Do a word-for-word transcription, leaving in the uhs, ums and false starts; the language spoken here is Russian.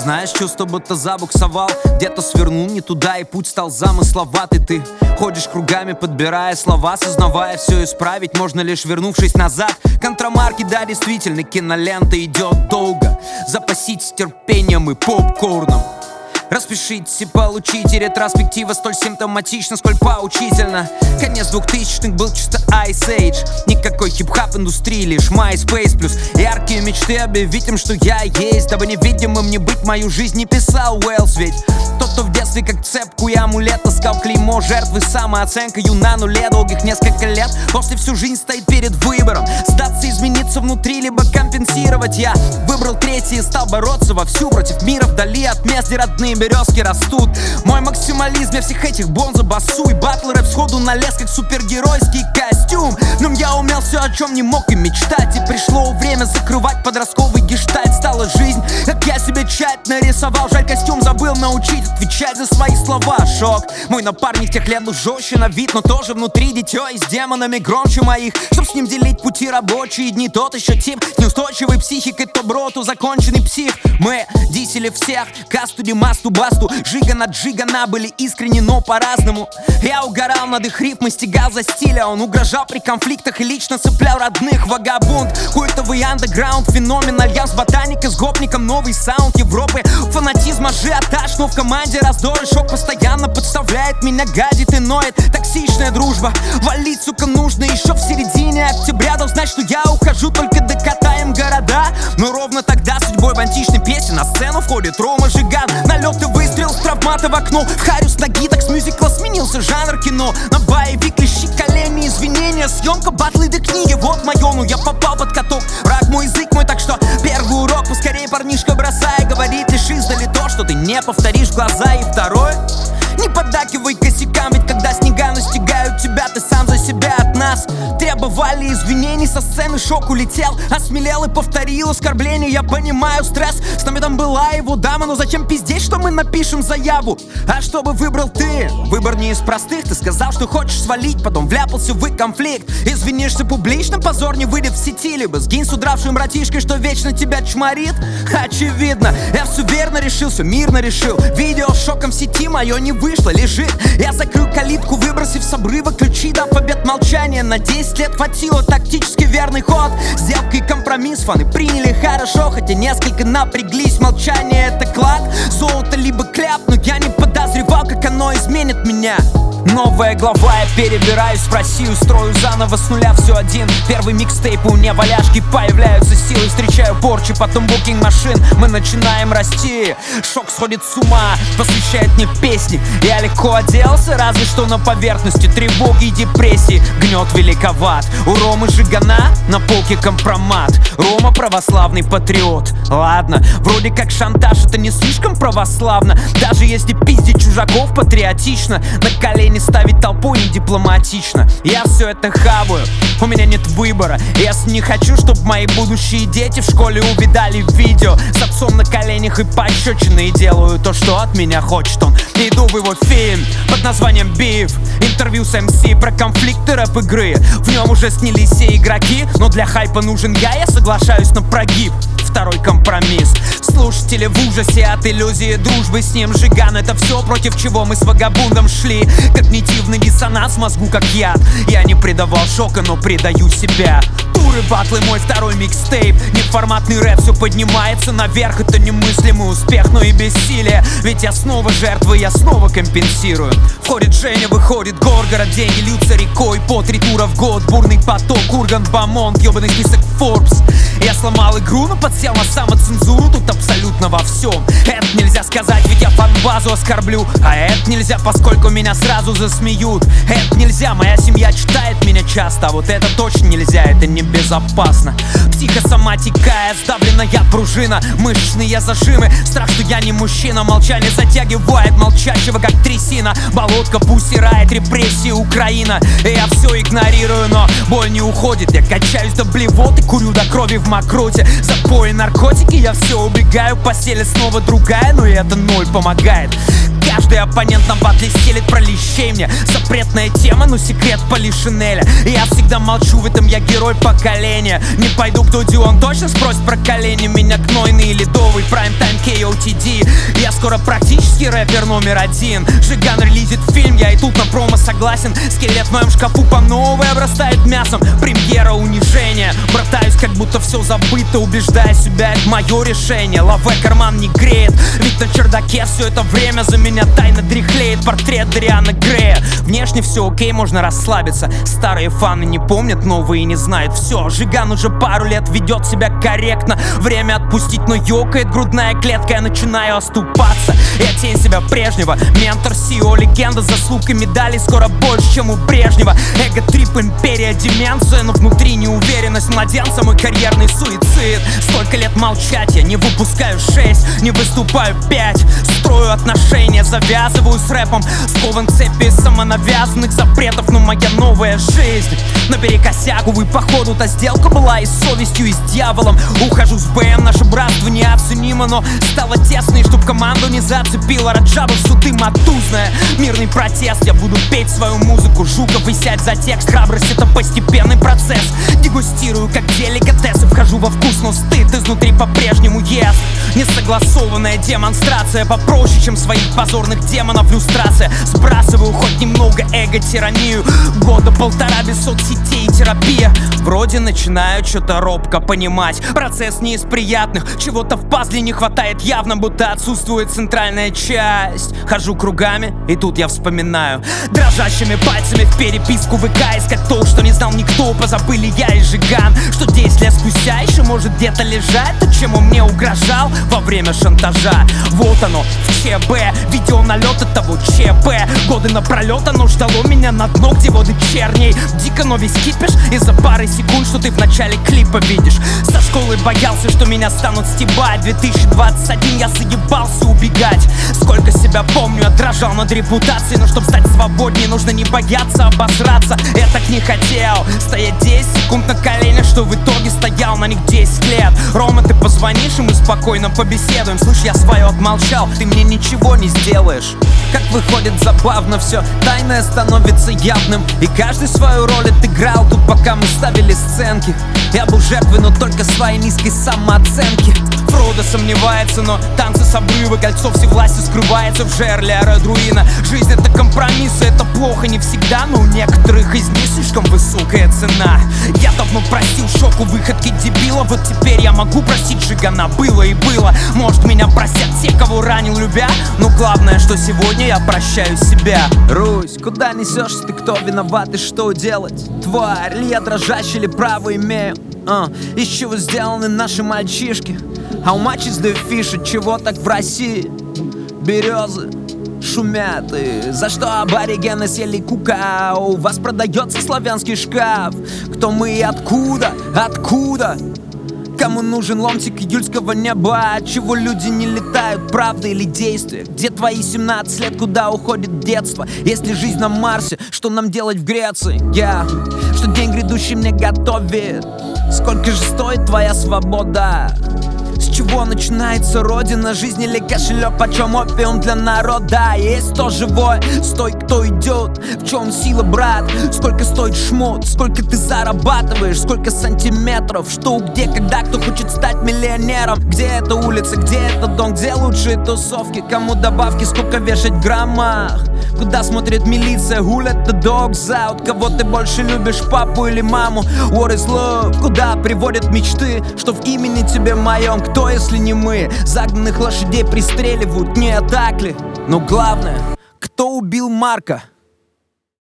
Знаешь, чувство будто забуксовал, где-то свернул не туда, и путь стал замысловатый. Ты ходишь кругами, подбирая слова, сознавая, все исправить можно лишь вернувшись назад. Контрамарки, да, действительно, кинолента идет долго. Запаситесь терпением и попкорном. Распишитесь и получите. Ретроспектива столь симптоматична, сколь поучительно. Конец двухтысячных был чисто Ice Age. Никакой хип-хап индустрии, лишь MySpace плюс яркие мечты объявить им, что я есть. Дабы невидимым не быть, мою жизнь не писал Уэллс. Ведь тот, кто в детстве как цепку и амулет таскал клеймо жертвы, самооценкою на нуле долгих несколько лет, после всю жизнь стоит перед выбором: сдаться, измениться внутри, либо компенсировать. Я выбрал третий и стал бороться вовсю против мира вдали от мест, где родные березки растут. Мой максимализм, я всех этих бонза басу, и батл рэп сходу налез как супергеройский костюм. Но я умел все, о чем не мог и мечтать, и пришло время закрывать подростковый гештальт. Стала жизнь, как я себе тщательно рисовал. Жаль, костюм забыл научить отвечать за свои слова. Шок, мой напарник тех лет был жестче на вид, но тоже внутри дитё и с демонами громче моих. Чтоб с ним делить пути рабочие дни, тот еще тип неустойчивой психикой, то броту законченный псих. Мы дисели всех, касту, демасту, басту, жига на джигана были искренне, но по-разному. Я угорал над их рифмой, стегал за стиля. Он угрожал при конфликтах и лично цеплял родных. Вагабунд, культовый андеграунд, феномен, альянс ботаника с гопником, новый саунд Европы. Фанатизм, ажиотаж, но в команде раздор и шок постоянно подставляет меня, гадит и ноет. Токсичная дружба, валить, сука, нужно еще в середине октября. Дал знать, что я ухожу, только докатаем города. Но ровно тогда судьбой в античной песне на сцену входит Рома Жиган. Налет и выстрел с травмата в окно. В харю с ноги, так с мюзикла сменился жанр кино. На боевик лещи, колени, извинения, съемка, батлы до книги. Вот моё, ну я попал под каток. Враг мой, язык мой, так что первый урок поскорее, парнишка, бросай. Говорит лишь издали то, что ты не повторишь в глаза. И второе: не поддакивай косякам, ведь когда снега настигают тебя, ты сам за себя. От нас требовали извинений, со сцены шок улетел. Осмелел и повторил оскорбление. Я понимаю стресс, с нами там была его дама. Но зачем пиздеть, что мы напишем заяву? А что бы выбрал ты? Выбор не из простых. Ты сказал, что хочешь свалить, потом вляпался в конфликт. Извинишься публично, позор не выйдет в сети. Либо сгинь с удравшим братишкой, что вечно тебя чморит. Очевидно, я все верно решил, все мирно решил. Видео с шоком в сети мое не вышло, лежит. Я закрыл калитку, выбросив с обрыва ключи, дав побед молчания. На десять лет хватило, тактически верный ход. Сделка и компромисс фаны приняли хорошо, хотя несколько напряглись. Молчание — это клад, золото либо кляп. Но я не подозревал, как оно изменит меня. Новая глава, я перебираюсь в Россию, строю заново с нуля все один. Первый микстейп, у меня валяшки, появляются силы. Встречаю порчи, потом букинг машин. Мы начинаем расти, шок сходит с ума, посвящает мне песни. Я легко оделся, разве что на поверхности тревоги и депрессии. Гнет великоват, у Ромы Жигана на полке компромат. Рома православный патриот. Ладно, вроде как шантаж, это не слишком православно. Даже если пиздить чужаков патриотично, на колени ставить толпу не дипломатично. Я все это хаваю, у меня нет выбора. Если не хочу, чтобы мои будущие дети в школе увидали видео с отцом на коленях и пощечины, и делаю то, что от меня хочет он. Иду в его фильм под названием «Биф». Интервью с эм си про конфликты рэп-игры. В нем уже снялись все игроки, но для хайпа нужен я, я соглашаюсь на прогиб. Второй компромисс. Слушатели в ужасе от иллюзии дружбы с ним. Жиган — это все, против чего мы с вагабундом шли. Когнитивный диссонанс в мозгу как яд. Я не предавал шока, но предаю себя. Туры, батлы, мой второй микстейп. Неформатный рэп, все поднимается наверх. Это немыслимый успех, но и бессилие. Ведь я снова жертва, я снова компенсирую. Входит Женя, выходит Горгород. Деньги льются рекой по три тура в год. Бурный поток, Ургант, Бамонт, ебаный список Forbes. Я сломал игру, но подсел на самоцензуру. Тут абсолютно во всем. Это нельзя сказать, ведь я фан-базу оскорблю. А это нельзя, поскольку меня сразу засмеют. Это нельзя, моя семья читает меня часто. А вот это точно нельзя, это небезопасно. Психосоматика, сдавленная пружина, мышечные зажимы. Страх, что я не мужчина. Молчание затягивает молчащего, как трясина. Болотка пусть ирает, репрессии Украина. И я все игнорирую, но боль не уходит. Я качаюсь до блевоты, курю до крови в мокроте. Запои, наркотики, я все убегаю. Постель снова другая, но и это ноль помогает. Каждый оппонент на батле стелит про лещей мне. Запретная тема, но секрет Полишинеля. Я всегда молчу, в этом я герой поколения. Не пойду к Дуди, он точно спросит про колени. Меня гнойный, ледовый, прайм-тайм кей о ти ди. Я скоро практически рэпер номер один. Жиган релизит фильм, я и тут на промо согласен. Скелет в моем шкафу по новой обрастает мясом. Премьера унижения. Братаюсь, как будто все забыто, убеждая себя, это мое решение. Лаве карман не греет, ведь на чердаке все это время за меня тайно дряхлеет портрет Дариана Грея. Внешне все окей, можно расслабиться. Старые фаны не помнят, новые не знают. Все, Жиган уже пару лет ведет себя корректно. Время отпустить, но ёкает грудная клетка. Я начинаю оступаться, я тень себя прежнего. Ментор, си и о, легенда, заслуг и медалей скоро больше, чем у Брежнева. Эго-трип, империя, деменция, но внутри неуверенность младенца, мой карьерный суицид. Столько лет молчать, я не выпускаю шесть, не выступаю пять. Строю отношения, завязываю с рэпом. Скован цепи самонавязанных запретов, но моя новая жизнь наперекосяк, увы, походу та сделка была и с совестью, и с дьяволом. Ухожу с БМ, наше братство неоценимо, но стало тесно, и чтоб команду не зацепила Раджабов, суды матузная. Мирный протест, я буду петь свою музыку. Жуков и сядь за текст, храбрость это постепенный процесс. Дегустирую как деликатесы, вхожу во вкус, но стыд изнутри по-прежнему ест. Несогласованная демонстрация попроще, чем своих позорных демонов люстрация. Сбрасываю хоть немного эго-тиранию. Года полтора без соцсетей и терапия. Вроде начинаю что-то робко понимать. Процесс не из приятных, чего-то в пазле не хватает явно, будто отсутствует центральная часть. Хожу кругами, и тут я вспоминаю. Дрожащими пальцами в переписку ВК искать то, что не знал никто. Позабыли я и Жиган, что десять лет спустя еще может где-то лежать то, чем он мне угрожал во время шантажа. Вот оно, в ЧБ, видео налета того ЧП. Годы напролет оно ждало меня на дно, где воды черней. Дико, но весь кипиш из-за пары секунд, что ты в начале клипа видишь. Со школы боялся, что меня станут стебать. две тысячи двадцать один я заебался убегать. Сколько себя помню, я дрожал над репутацией. Но чтоб стать свободнее, нужно не бояться обосраться. Я так не хотел стоять десять секунд на коленях, что в итоге стоял на них десять лет. Рома, ты позвонишь, и мы спокойно побеседуем. Слышь, я свое отмолчал, ты мне ничего не сделаешь. Как выходит забавно все, тайное становится явным. И каждый свою роль отыграл тут, пока мы ставили сценки. Я был жертвой, но только своей низкой самооценки. Фродо сомневается, но танцы с обрыва. Кольцо всевластия скрывается в жерле Арадруина. Жизнь это компромиссы, это плохо не всегда, но у некоторых из них слишком высокая цена. Я давно простил шоку выходки дебила. Вот теперь я могу простить Жигана, было и было. Может меня простят те, кого ранил любя, но главное, что сегодня я прощаю себя. Русь, куда несешься ты, кто виноват и что делать? Тварь, ли я дрожащий, или право имею? А, из чего сделаны наши мальчишки? How much is the fish? От чего так в России? Березы шумят, и за что аборигены съели кукау? У вас продается славянский шкаф. Кто мы и откуда? Откуда? Кому нужен ломтик июльского неба? Отчего люди не летают, правда или действие? Где твои семнадцать лет, куда уходит детство? Есть ли жизнь на Марсе? Что нам делать в Греции? Я, yeah. Что день грядущий мне готовит? Сколько же стоит твоя свобода? С чего начинается родина? Жизнь или кошелек? Почем опиум для народа? Есть кто живой? Стой, кто идет? В чем сила, брат? Сколько стоит шмот? Сколько ты зарабатываешь? Сколько сантиметров? Что, где, когда? Кто хочет стать миллионером? Где эта улица? Где этот дом? Где лучшие тусовки? Кому добавки? Сколько вешать в граммах? Куда смотрит милиция? Who let the dogs out? Кого ты больше любишь, папу или маму? What is love? Куда приводят мечты? Что в имени тебе моем? Кто, если не мы? Загнанных лошадей пристреливают, не так ли? Но главное, кто убил Марка?